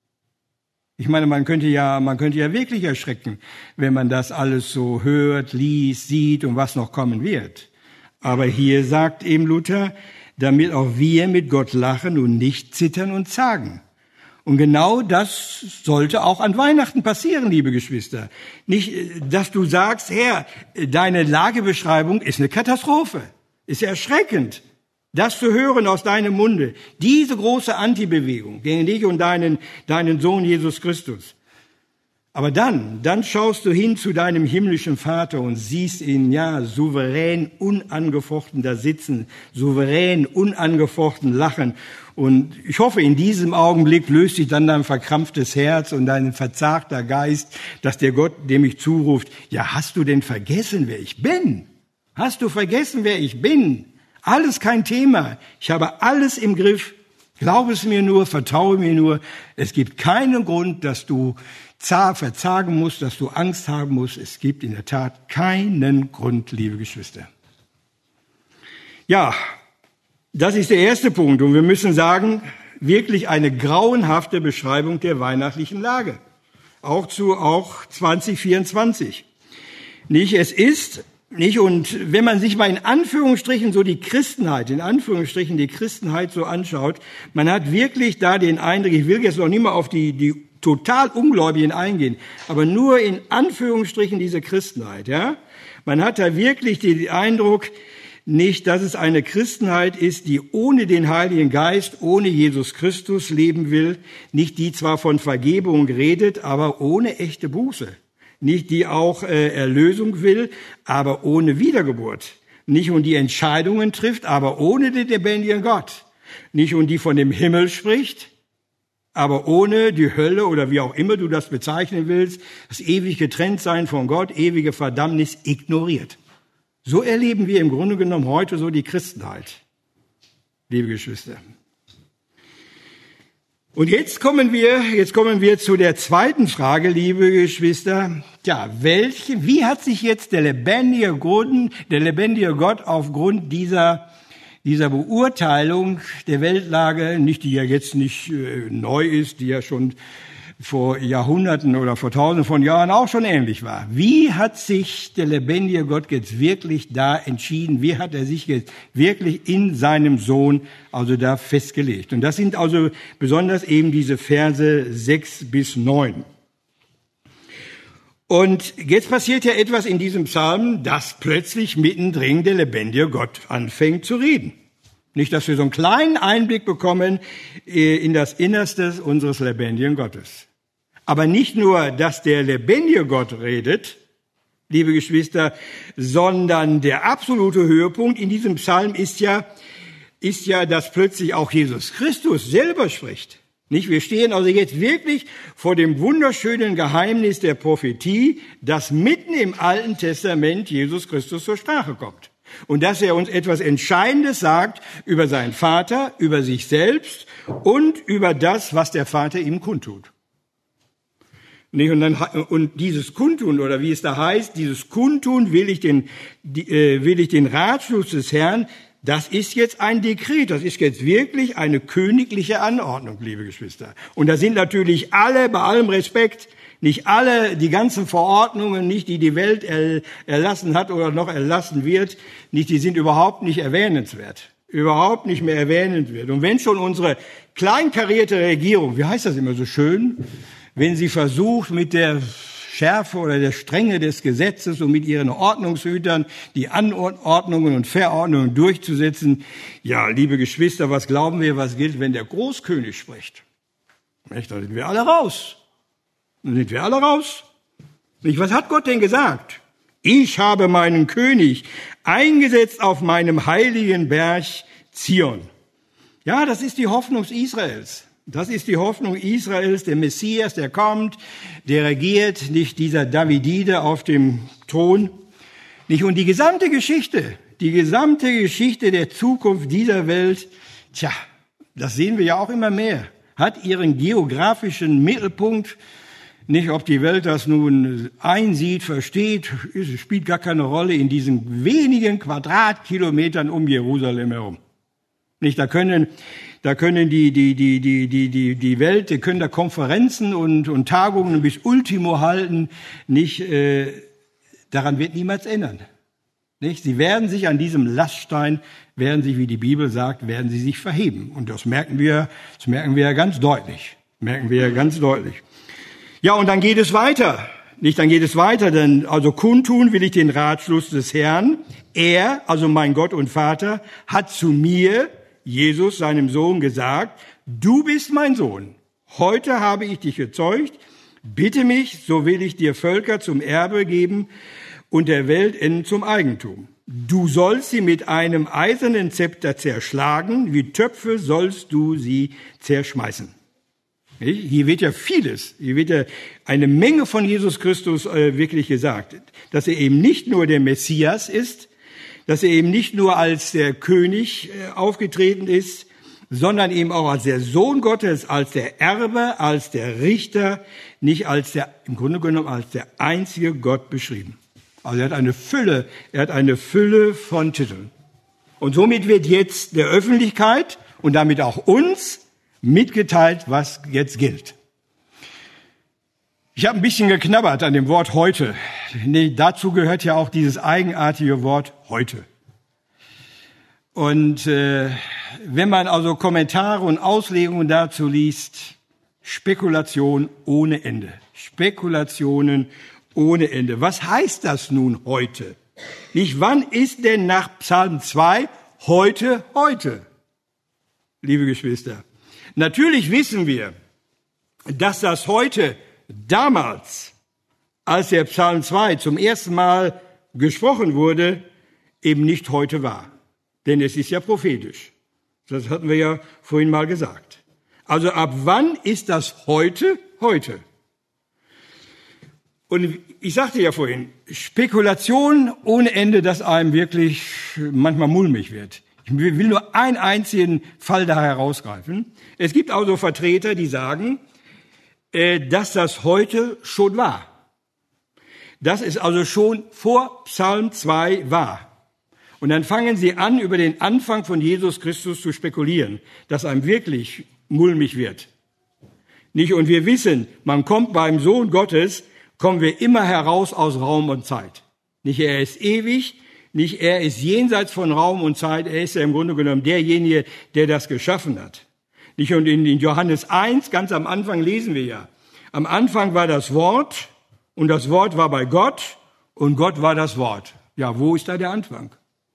Ich meine, man könnte ja wirklich erschrecken, wenn man das alles so hört, liest, sieht und was noch kommen wird. Aber hier sagt eben Luther, damit auch wir mit Gott lachen und nicht zittern und zagen. Und genau das sollte auch an Weihnachten passieren, liebe Geschwister. Nicht, dass du sagst, Herr, deine Lagebeschreibung ist eine Katastrophe, ist erschreckend. Das zu hören aus deinem Munde, diese große Antibewegung gegen dich und deinen Sohn Jesus Christus. Aber dann schaust du hin zu deinem himmlischen Vater und siehst ihn, ja, souverän, unangefochten da sitzen, souverän, unangefochten lachen. Und ich hoffe, in diesem Augenblick löst sich dann dein verkrampftes Herz und dein verzagter Geist, dass der Gott, dem ich zuruft, ja, hast du denn vergessen, wer ich bin? Hast du vergessen, wer ich bin? Alles kein Thema. Ich habe alles im Griff. Glaub es mir nur, vertraue mir nur. Es gibt keinen Grund, dass du verzagen musst, dass du Angst haben musst. Es gibt in der Tat keinen Grund, liebe Geschwister. Ja, das ist der erste Punkt. Und wir müssen sagen, wirklich eine grauenhafte Beschreibung der weihnachtlichen Lage. Auch 2024. Nicht, es ist, nicht, und wenn man sich mal in Anführungsstrichen so die Christenheit so anschaut, man hat wirklich da den Eindruck, ich will jetzt noch nicht mal auf die total Ungläubigen eingehen, aber nur in Anführungsstrichen diese Christenheit, ja. Man hat da wirklich den Eindruck, nicht, dass es eine Christenheit ist, die ohne den Heiligen Geist, ohne Jesus Christus leben will, nicht die zwar von Vergebung redet, aber ohne echte Buße. Nicht die auch Erlösung will, aber ohne Wiedergeburt. Nicht und die Entscheidungen trifft, aber ohne den lebendigen Gott. Nicht und die von dem Himmel spricht, aber ohne die Hölle oder wie auch immer du das bezeichnen willst, das ewig Getrenntsein von Gott, ewige Verdammnis ignoriert. So erleben wir im Grunde genommen heute so die Christenheit, liebe Geschwister. Und jetzt kommen wir zu der zweiten Frage, liebe Geschwister. Ja, wie hat sich jetzt der lebendige Gott aufgrund dieser Beurteilung der Weltlage, die ja jetzt nicht neu ist, die ja schon vor Jahrhunderten oder vor Tausenden von Jahren auch schon ähnlich war. Wie hat sich der lebendige Gott jetzt wirklich da entschieden? Wie hat er sich jetzt wirklich in seinem Sohn also da festgelegt? Und das sind also besonders eben diese Verse 6-9. Und jetzt passiert ja etwas in diesem Psalm, dass plötzlich mittendrin der lebendige Gott anfängt zu reden. Nicht, dass wir so einen kleinen Einblick bekommen in das Innerste unseres lebendigen Gottes. Aber nicht nur, dass der lebendige Gott redet, liebe Geschwister, sondern der absolute Höhepunkt in diesem Psalm ist ja, dass plötzlich auch Jesus Christus selber spricht. Nicht? Wir stehen also jetzt wirklich vor dem wunderschönen Geheimnis der Prophetie, dass mitten im Alten Testament Jesus Christus zur Sprache kommt. Und dass er uns etwas Entscheidendes sagt über seinen Vater, über sich selbst und über das, was der Vater ihm kundtut. Und dieses Kundtun, oder wie es da heißt, dieses Kundtun will ich den Ratschluss des Herrn, das ist jetzt ein Dekret, das ist jetzt wirklich eine königliche Anordnung, liebe Geschwister. Und da sind natürlich alle, bei allem Respekt, nicht alle, die ganzen Verordnungen, nicht die Welt erlassen hat oder noch erlassen wird, nicht, die sind überhaupt nicht erwähnenswert. Überhaupt nicht mehr erwähnenswert. Und wenn schon unsere kleinkarierte Regierung, wie heißt das immer so schön, wenn sie versucht, mit der Schärfe oder der Strenge des Gesetzes und mit ihren Ordnungshütern die Anordnungen und Verordnungen durchzusetzen, ja, liebe Geschwister, was glauben wir, was gilt, wenn der Großkönig spricht? Nicht, da sind wir alle raus. Nicht, was hat Gott denn gesagt? Ich habe meinen König eingesetzt auf meinem heiligen Berg Zion. Ja, das ist die Hoffnung Israels. Das ist die Hoffnung Israels, der Messias, der kommt, der regiert, nicht dieser Davidide auf dem Thron. Nicht, und die gesamte Geschichte der Zukunft dieser Welt, das sehen wir ja auch immer mehr, hat ihren geografischen Mittelpunkt. Nicht, ob die Welt das nun einsieht, versteht, es spielt gar keine Rolle in diesen wenigen Quadratkilometern um Jerusalem herum. Nicht, da können die Welt, die können da Konferenzen und Tagungen bis Ultimo halten. Nicht, daran wird niemals ändern. Nicht, sie werden sich an diesem Laststein, wie die Bibel sagt, werden sie sich verheben. Und das merken wir ganz deutlich. Ja, und dann geht es weiter. Denn also kundtun will ich den Ratschluss des Herrn. Er, also mein Gott und Vater, hat zu mir, Jesus, seinem Sohn, gesagt, du bist mein Sohn. Heute habe ich dich gezeugt. Bitte mich, so will ich dir Völker zum Erbe geben und der Weltenden zum Eigentum. Du sollst sie mit einem eisernen Zepter zerschlagen, wie Töpfe sollst du sie zerschmeißen. Hier wird ja eine Menge von Jesus Christus wirklich gesagt, dass er eben nicht nur der Messias ist, dass er eben nicht nur als der König aufgetreten ist, sondern eben auch als der Sohn Gottes, als der Erbe, als der Richter, nicht im Grunde genommen als der einzige Gott beschrieben. Also er hat eine Fülle von Titeln. Und somit wird jetzt der Öffentlichkeit und damit auch uns mitgeteilt, was jetzt gilt. Ich habe ein bisschen geknabbert an dem Wort heute. Dazu gehört ja auch dieses eigenartige Wort heute. Und wenn man also Kommentare und Auslegungen dazu liest, Spekulation ohne Ende. Spekulationen ohne Ende. Was heißt das nun heute? Nicht, wann ist denn nach Psalm 2 heute? Liebe Geschwister. Natürlich wissen wir, dass das heute damals, als der Psalm 2 zum ersten Mal gesprochen wurde, eben nicht heute war. Denn es ist ja prophetisch. Das hatten wir ja vorhin mal gesagt. Also ab wann ist das heute? Und ich sagte ja vorhin, Spekulation ohne Ende, dass einem wirklich manchmal mulmig wird. Ich will nur einen einzigen Fall da herausgreifen. Es gibt also Vertreter, die sagen, dass das heute schon war. Dass es also schon vor Psalm 2 war. Und dann fangen sie an, über den Anfang von Jesus Christus zu spekulieren, dass einem wirklich mulmig wird. Nicht? Und wir wissen, man kommt beim Sohn Gottes, kommen wir immer heraus aus Raum und Zeit. Nicht, er ist ewig, nicht, er ist jenseits von Raum und Zeit, er ist ja im Grunde genommen derjenige, der das geschaffen hat. Nicht? Und in Johannes 1, ganz am Anfang lesen wir ja, am Anfang war das Wort und das Wort war bei Gott und Gott war das Wort. Ja, wo ist da der Anfang?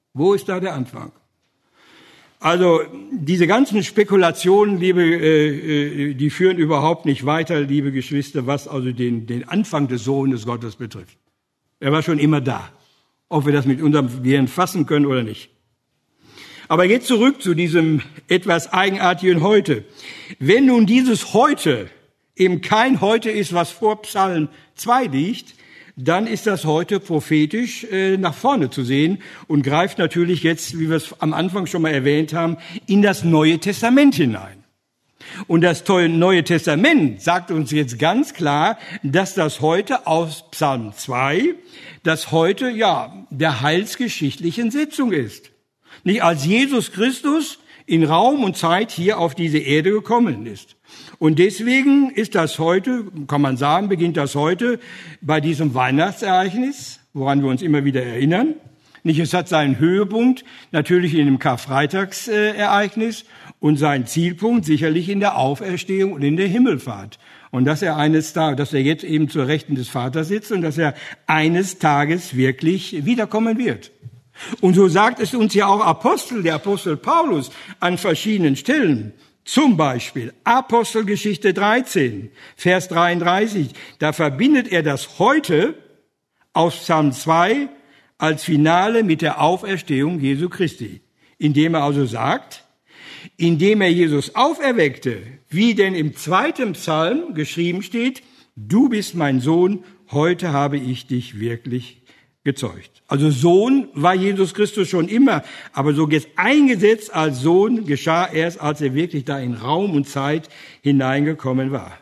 Also diese ganzen Spekulationen, die führen überhaupt nicht weiter, liebe Geschwister, was also den Anfang des Sohnes Gottes betrifft. Er war schon immer da, ob wir das mit unserem Gehirn fassen können oder nicht. Aber jetzt zurück zu diesem etwas eigenartigen Heute. Wenn nun dieses Heute eben kein Heute ist, was vor Psalm 2 liegt, dann ist das heute prophetisch nach vorne zu sehen und greift natürlich jetzt, wie wir es am Anfang schon mal erwähnt haben, in das Neue Testament hinein. Und das Neue Testament sagt uns jetzt ganz klar, dass das heute aus Psalm 2, das heute ja der heilsgeschichtlichen Setzung ist. Nicht als Jesus Christus in Raum und Zeit hier auf diese Erde gekommen ist. Und deswegen ist das heute, kann man sagen, beginnt das heute bei diesem Weihnachtsereignis, woran wir uns immer wieder erinnern. Nicht, es hat seinen Höhepunkt natürlich in dem Karfreitagsereignis und seinen Zielpunkt sicherlich in der Auferstehung und in der Himmelfahrt. Und dass er jetzt eben zur Rechten des Vaters sitzt und dass er eines Tages wirklich wiederkommen wird. Und so sagt es uns ja auch der Apostel Paulus an verschiedenen Stellen. Zum Beispiel Apostelgeschichte 13, Vers 33. Da verbindet er das Heute aus Psalm 2 als Finale mit der Auferstehung Jesu Christi. Indem er also sagt, indem er Jesus auferweckte, wie denn im 2. Psalm geschrieben steht, du bist mein Sohn, heute habe ich dich wirklich gezeugt. Also Sohn war Jesus Christus schon immer, aber so jetzt eingesetzt als Sohn geschah erst, als er wirklich da in Raum und Zeit hineingekommen war.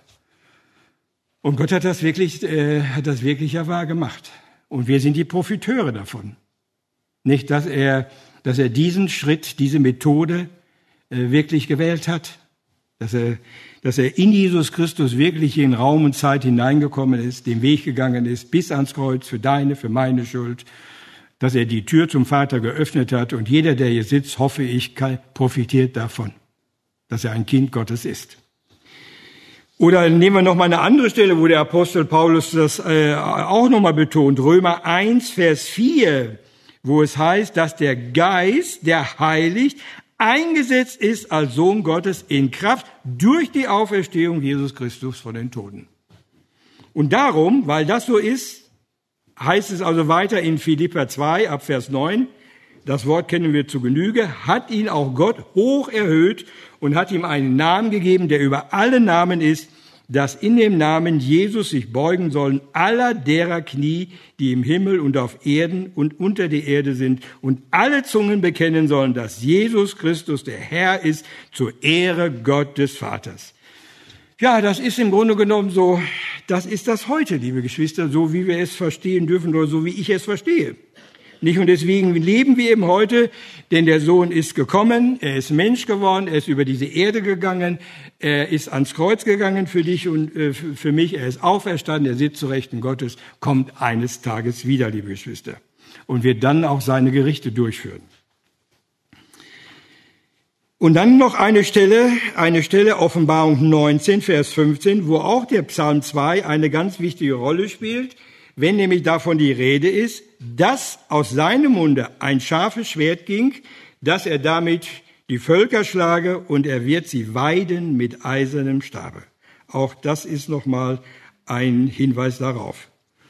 Und Gott hat das wirklich ja wahr gemacht. Und wir sind die Profiteure davon. Nicht, dass er diesen Schritt, diese Methode wirklich gewählt hat, dass er in Jesus Christus wirklich in Raum und Zeit hineingekommen ist, den Weg gegangen ist, bis ans Kreuz für deine, für meine Schuld, dass er die Tür zum Vater geöffnet hat und jeder, der hier sitzt, hoffe ich, profitiert davon, dass er ein Kind Gottes ist. Oder nehmen wir noch mal eine andere Stelle, wo der Apostel Paulus das auch noch mal betont, Römer 1, Vers 4, wo es heißt, dass der Geist, der heiligt, eingesetzt ist als Sohn Gottes in Kraft durch die Auferstehung Jesus Christus von den Toten. Und darum, weil das so ist, heißt es also weiter in Philipper 2 ab Vers 9, das Wort kennen wir zu Genüge, hat ihn auch Gott hoch erhöht und hat ihm einen Namen gegeben, der über alle Namen ist, dass in dem Namen Jesus sich beugen sollen aller derer Knie, die im Himmel und auf Erden und unter der Erde sind, und alle Zungen bekennen sollen, dass Jesus Christus der Herr ist, zur Ehre Gott des Vaters. Ja, das ist im Grunde genommen so, das ist das heute, liebe Geschwister, so wie wir es verstehen dürfen oder so wie ich es verstehe. Nicht? Und deswegen leben wir eben heute, denn der Sohn ist gekommen, er ist Mensch geworden, er ist über diese Erde gegangen, er ist ans Kreuz gegangen für dich und für mich, er ist auferstanden, er sitzt zu Rechten Gottes, kommt eines Tages wieder, liebe Geschwister, und wird dann auch seine Gerichte durchführen. Und dann noch eine Stelle, Offenbarung 19, Vers 15, wo auch der Psalm 2 eine ganz wichtige Rolle spielt, wenn nämlich davon die Rede ist, dass aus seinem Munde ein scharfes Schwert ging, dass er damit die Völker schlage und er wird sie weiden mit eisernem Stabe. Auch das ist nochmal ein Hinweis darauf.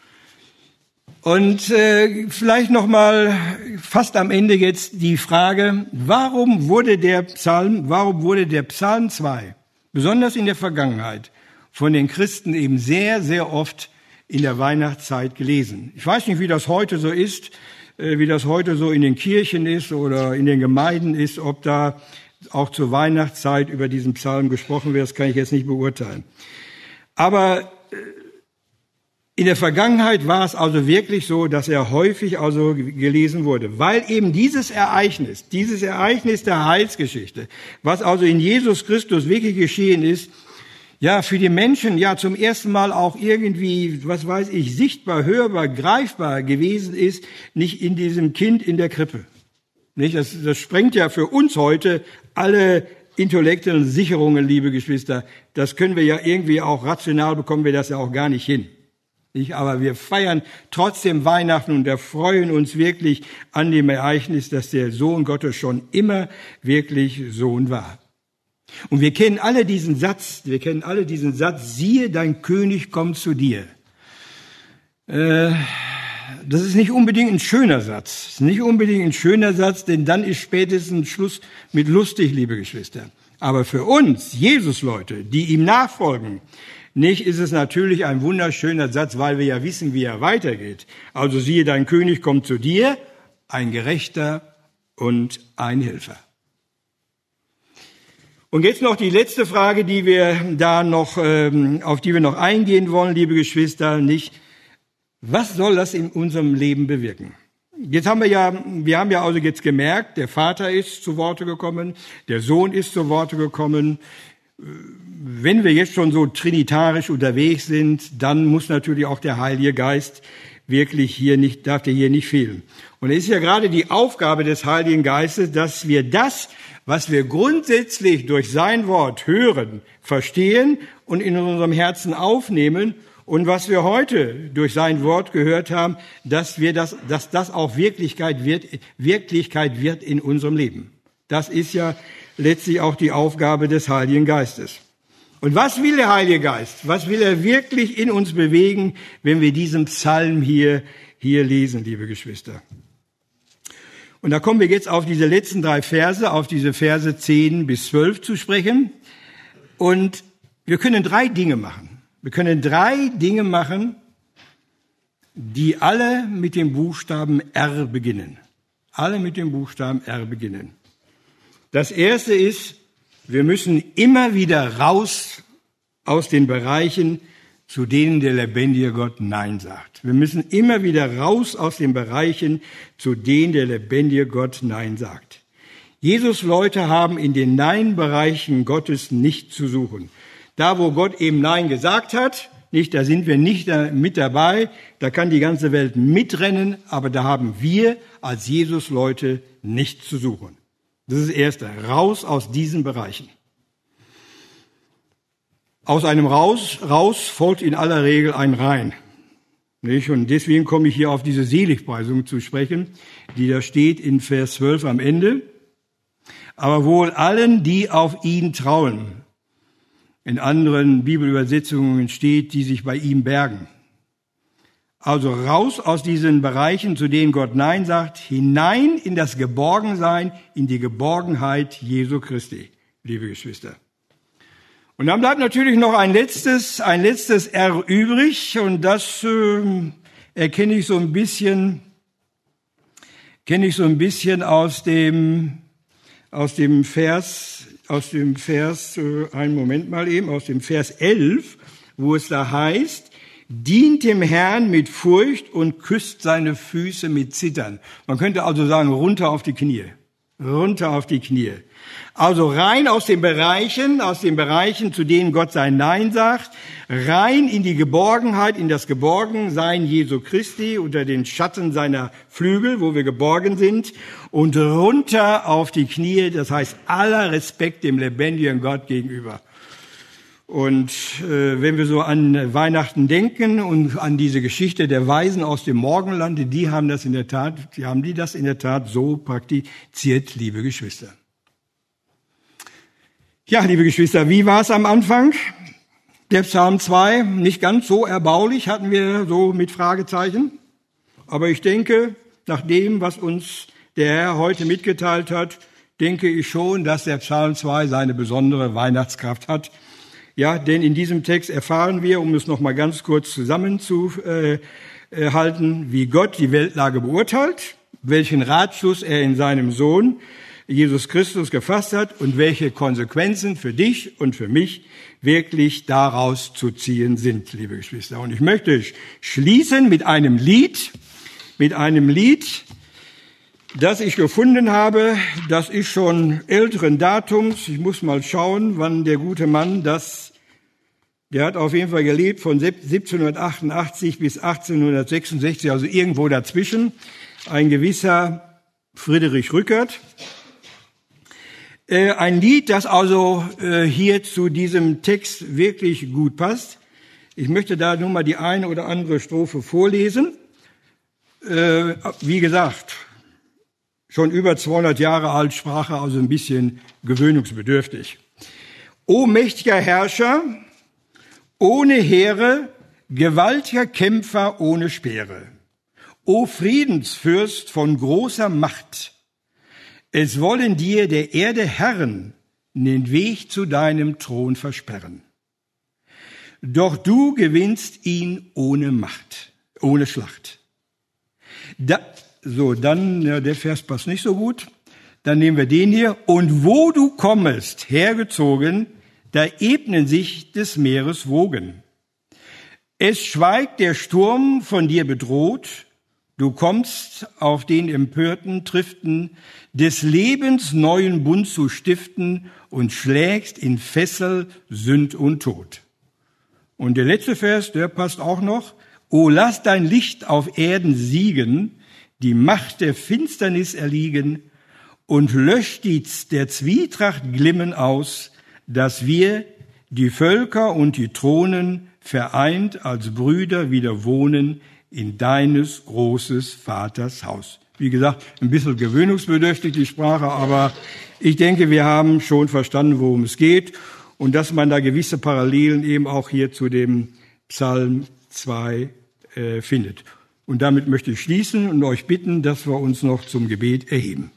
Und vielleicht nochmal fast am Ende jetzt die Frage, warum wurde der Psalm 2, besonders in der Vergangenheit, von den Christen eben sehr, sehr oft in der Weihnachtszeit gelesen. Ich weiß nicht, wie das heute so ist, wie das heute so in den Kirchen ist oder in den Gemeinden ist, ob da auch zur Weihnachtszeit über diesen Psalm gesprochen wird, das kann ich jetzt nicht beurteilen. Aber in der Vergangenheit war es also wirklich so, dass er häufig also gelesen wurde, weil eben dieses Ereignis der Heilsgeschichte, was also in Jesus Christus wirklich geschehen ist, ja, für die Menschen ja zum ersten Mal auch irgendwie, sichtbar, hörbar, greifbar gewesen ist, nicht in diesem Kind in der Krippe. Nicht? Das sprengt ja für uns heute alle intellektuellen Sicherungen, liebe Geschwister. Das können wir ja irgendwie auch rational, bekommen wir das ja auch gar nicht hin. Nicht? Aber wir feiern trotzdem Weihnachten und erfreuen uns wirklich an dem Ereignis, dass der Sohn Gottes schon immer wirklich Sohn war. Und wir kennen alle diesen Satz, siehe, dein König kommt zu dir. das ist nicht unbedingt ein schöner Satz. Nicht unbedingt ein schöner Satz, denn dann ist spätestens Schluss mit lustig, liebe Geschwister. Aber für uns, Jesus-Leute, die ihm nachfolgen, nicht ist es natürlich ein wunderschöner Satz, weil wir ja wissen, wie er weitergeht. Also siehe, dein König kommt zu dir, ein Gerechter und ein Helfer. Und jetzt noch die letzte Frage, die wir da noch, auf die wir noch eingehen wollen, liebe Geschwister, nicht. Was soll das in unserem Leben bewirken? Wir haben ja also jetzt gemerkt, der Vater ist zu Worte gekommen, der Sohn ist zu Worte gekommen. Wenn wir jetzt schon so trinitarisch unterwegs sind, dann muss natürlich auch der Heilige Geist wirklich darf der hier nicht fehlen. Und es ist ja gerade die Aufgabe des Heiligen Geistes, dass wir das, was wir grundsätzlich durch sein Wort hören, verstehen und in unserem Herzen aufnehmen und was wir heute durch sein Wort gehört haben, dass das auch Wirklichkeit wird in unserem Leben. Das ist ja letztlich auch die Aufgabe des Heiligen Geistes. Und was will der Heilige Geist? Was will er wirklich in uns bewegen, wenn wir diesen Psalm hier lesen, liebe Geschwister? Und da kommen wir jetzt auf diese letzten 3 Verse, auf diese Verse 10 bis 12 zu sprechen. Und wir können 3 Dinge machen. Wir können 3 Dinge machen, die alle mit dem Buchstaben R beginnen. Alle mit dem Buchstaben R beginnen. Das erste ist, wir müssen immer wieder raus aus den Bereichen, zu denen der lebendige Gott Nein sagt. Wir müssen immer wieder raus aus den Bereichen, zu denen der lebendige Gott Nein sagt. Jesus-Leute haben in den Nein-Bereichen Gottes nicht zu suchen. Da, wo Gott eben Nein gesagt hat, da sind wir nicht mit dabei, da kann die ganze Welt mitrennen, aber da haben wir als Jesus-Leute nichts zu suchen. Das ist das Erste, raus aus diesen Bereichen. Aus einem Raus folgt in aller Regel ein Rein. Nicht? Und deswegen komme ich hier auf diese Seligpreisung zu sprechen, die da steht in Vers 12 am Ende. Aber wohl allen, die auf ihn trauen. In anderen Bibelübersetzungen steht, die sich bei ihm bergen. Also raus aus diesen Bereichen, zu denen Gott Nein sagt, hinein in das Geborgensein, in die Geborgenheit Jesu Christi, liebe Geschwister. Und dann bleibt natürlich noch ein letztes R übrig, und das erkenne ich so ein bisschen aus dem Vers, aus dem Vers 11, wo es da heißt, dient dem Herrn mit Furcht und küsst seine Füße mit Zittern. Man könnte also sagen, runter auf die Knie. Runter auf die Knie. Also rein aus den Bereichen, zu denen Gott sein Nein sagt, rein in die Geborgenheit, in das Geborgensein Jesu Christi, unter den Schatten seiner Flügel, wo wir geborgen sind, und runter auf die Knie, das heißt aller Respekt dem lebendigen Gott gegenüber. Und wenn wir so an Weihnachten denken und an diese Geschichte der Weisen aus dem Morgenlande, die haben das in der Tat so praktiziert, liebe Geschwister. Ja, liebe Geschwister, wie war es am Anfang? Der Psalm 2, nicht ganz so erbaulich, hatten wir so mit Fragezeichen. Aber ich denke, nach dem, was uns der Herr heute mitgeteilt hat, denke ich schon, dass der Psalm 2 seine besondere Weihnachtskraft hat. Ja, denn in diesem Text erfahren wir, um es noch mal ganz kurz zusammenzuhalten, wie Gott die Weltlage beurteilt, welchen Ratschluss er in seinem Sohn Jesus Christus gefasst hat und welche Konsequenzen für dich und für mich wirklich daraus zu ziehen sind, liebe Geschwister. Und ich möchte schließen mit einem Lied, das ich gefunden habe. Das ist schon älteren Datums. Ich muss mal schauen, wann der gute Mann der hat auf jeden Fall gelebt von 1788 bis 1866, also irgendwo dazwischen. Ein gewisser Friedrich Rückert. Ein Lied, das also hier zu diesem Text wirklich gut passt. Ich möchte da nur mal die eine oder andere Strophe vorlesen. Wie gesagt, schon über 200 Jahre alt, Sprache also ein bisschen gewöhnungsbedürftig. O mächtiger Herrscher, ohne Heere, gewaltiger Kämpfer ohne Speere. O Friedensfürst von großer Macht, es wollen dir der Erde Herren den Weg zu deinem Thron versperren. Doch du gewinnst ihn ohne Macht, ohne Schlacht. Der Vers passt nicht so gut. Dann nehmen wir den hier. Und wo du kommest, hergezogen, da ebnen sich des Meeres Wogen. Es schweigt der Sturm von dir bedroht. Du kommst auf den empörten Triften, des Lebens neuen Bund zu stiften und schlägst in Fessel Sünd und Tod. Und der letzte Vers, der passt auch noch. O lass dein Licht auf Erden siegen, die Macht der Finsternis erliegen und löscht der Zwietracht Glimmen aus, dass wir, die Völker und die Thronen, vereint als Brüder wieder wohnen in deines großes Vaters Haus. Wie gesagt, ein bisschen gewöhnungsbedürftig die Sprache, aber ich denke, wir haben schon verstanden, worum es geht und dass man da gewisse Parallelen eben auch hier zu dem Psalm 2 findet. Und damit möchte ich schließen und euch bitten, dass wir uns noch zum Gebet erheben.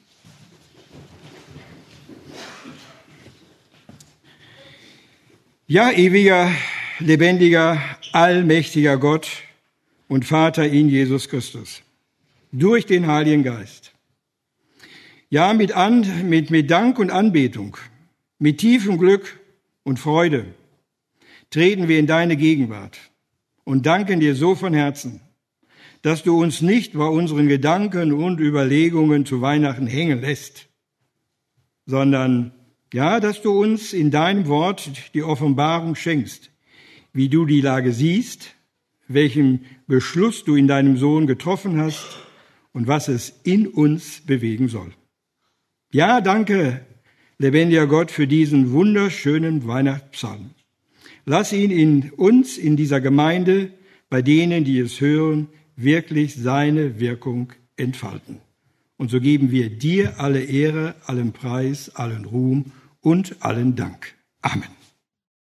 Ja, ewiger, lebendiger, allmächtiger Gott und Vater in Jesus Christus, durch den Heiligen Geist. Ja, mit Dank und Anbetung, mit tiefem Glück und Freude treten wir in deine Gegenwart und danken dir so von Herzen, dass du uns nicht bei unseren Gedanken und Überlegungen zu Weihnachten hängen lässt, sondern ja, dass du uns in deinem Wort die Offenbarung schenkst, wie du die Lage siehst, welchen Beschluss du in deinem Sohn getroffen hast und was es in uns bewegen soll. Ja, danke, lebendiger Gott, für diesen wunderschönen Weihnachtspsalm. Lass ihn in uns, in dieser Gemeinde, bei denen, die es hören, wirklich seine Wirkung entfalten. Und so geben wir dir alle Ehre, allen Preis, allen Ruhm und allen Dank. Amen.